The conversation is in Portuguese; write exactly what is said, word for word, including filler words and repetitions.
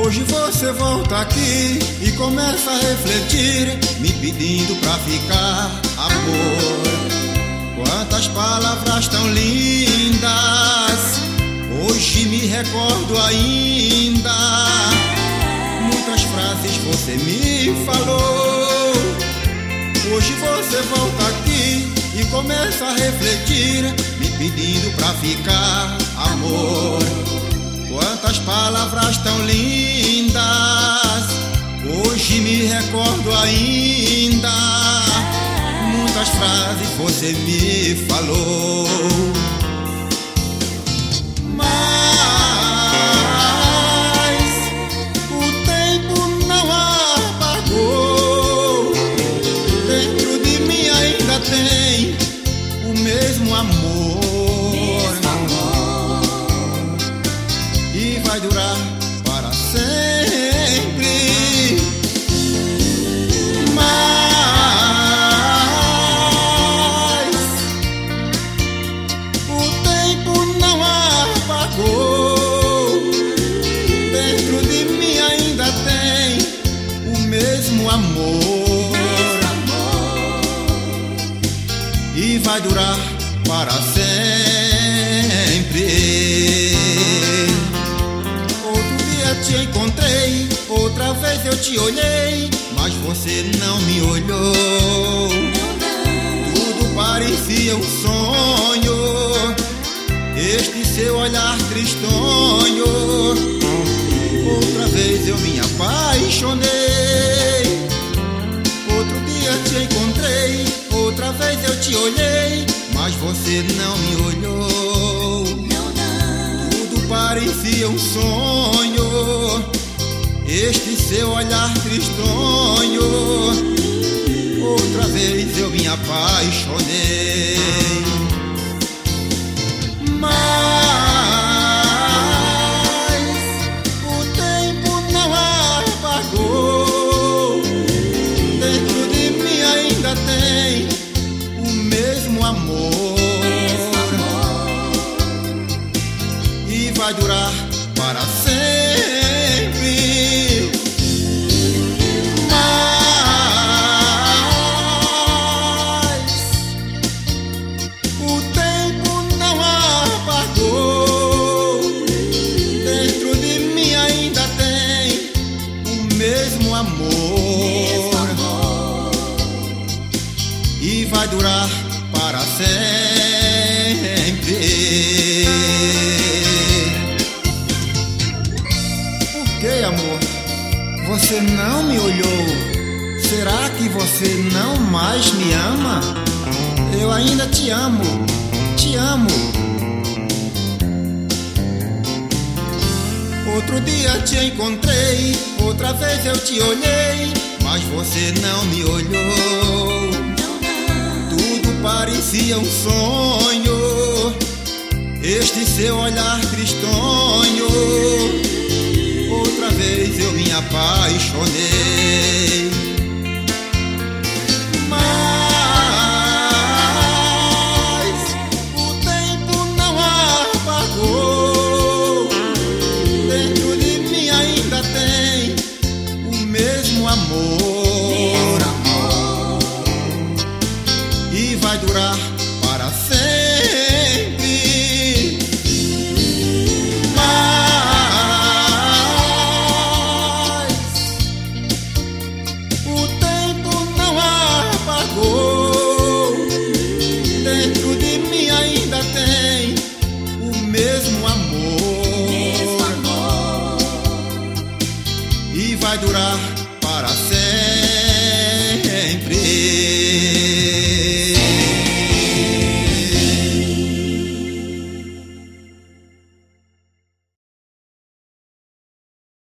Hoje você volta aqui e começa a refletir, me pedindo pra ficar, amor. Quantas palavras tão lindas, hoje me recordo ainda. Muitas frases você me falou. Hoje você volta aqui e começa a refletir, me pedindo pra ficar, amor. Quantas palavras tão lindas, hoje me recordo ainda. Muitas frases você me falou. Mas o tempo não apagou. Dentro de mim ainda tem o mesmo amor. E vai durar para sempre. Mas o tempo não apagou. Dentro de mim ainda tem o mesmo amor. E vai durar para sempre. Te encontrei, outra vez eu te olhei, mas você não me olhou. Tudo parecia um sonho, este seu olhar tristonho. Outra vez eu me apaixonei. Outro dia te encontrei, outra vez eu te olhei, mas você não me olhou. Tudo parecia um sonho, este seu olhar tristonho. Outra vez eu me apaixonei. Mas o tempo não apagou. Dentro de mim ainda tem o mesmo amor. E vai durar para sempre. Mas o tempo não apagou. Dentro de mim ainda tem o mesmo amor. E vai durar para sempre. Por que, amor? Você não me olhou. Será que você não mais me ama? Eu ainda te amo, te amo. Outro dia te encontrei, outra vez eu te olhei, mas você não me olhou. Tudo parecia um sonho, este seu olhar tristonho. Outra vez eu me apaixonei.